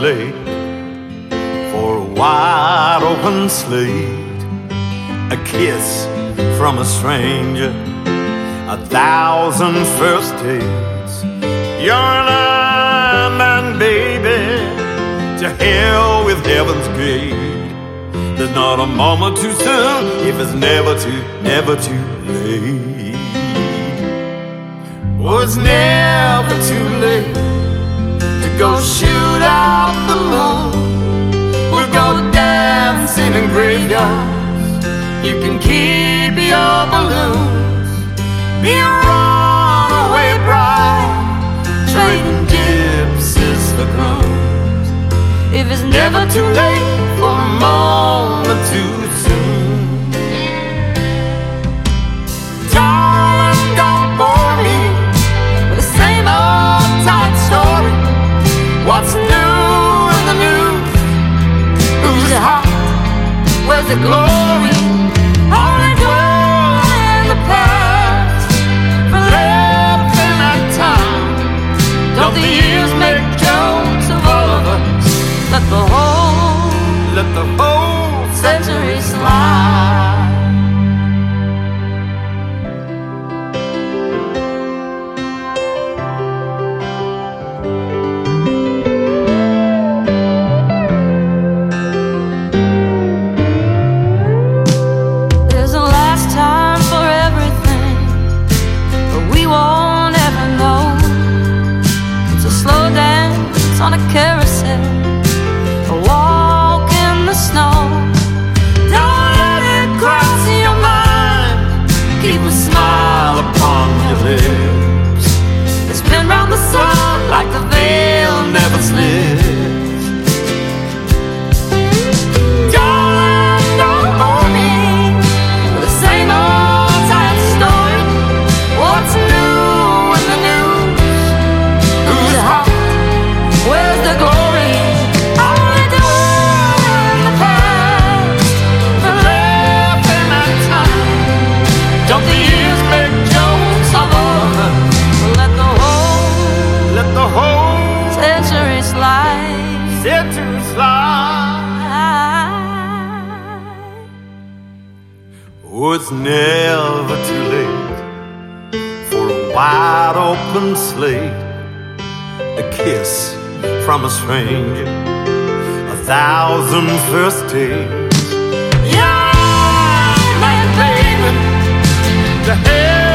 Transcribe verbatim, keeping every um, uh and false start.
late for a wide open slate, a kiss from a stranger, a thousand first dates. You're an Iron Man, baby, to hell with heaven's gate. There's not a moment too soon if it's never too, never too late. Oh, it's never too late to go shoot out the moon. We'll go dancing in graveyards. You can keep your balloons. Be a runaway bride, trading gypsies for crumbs. If it's never too late for a moment too soon. Darling, don't bore me with the same old tight story. What's new in the news? Who's hot? Where's the glory? Only dwell in the past, for left in that time. Don't the years make jokes of all of us? Let the whole, let the whole century slide. There's a last time for everything, but we won't ever know. It's a slow dance on a carousel, a walk in the snow. Don't let it cross your mind. Keep a smile upon your lips. It's been round the sun like the veil never slips. Darling, don't bore me with the same old tight story. What's new in the news? Who's hot? Where's the glory? Only dwell in the past, for left in that time. Don't the years make jokes of all of us? Let the whole, let the whole century slide, century slide. Oh, it's never too late for a wide open slate, a kiss from a stranger, a thousand first dates. Yeah, man, baby, the hell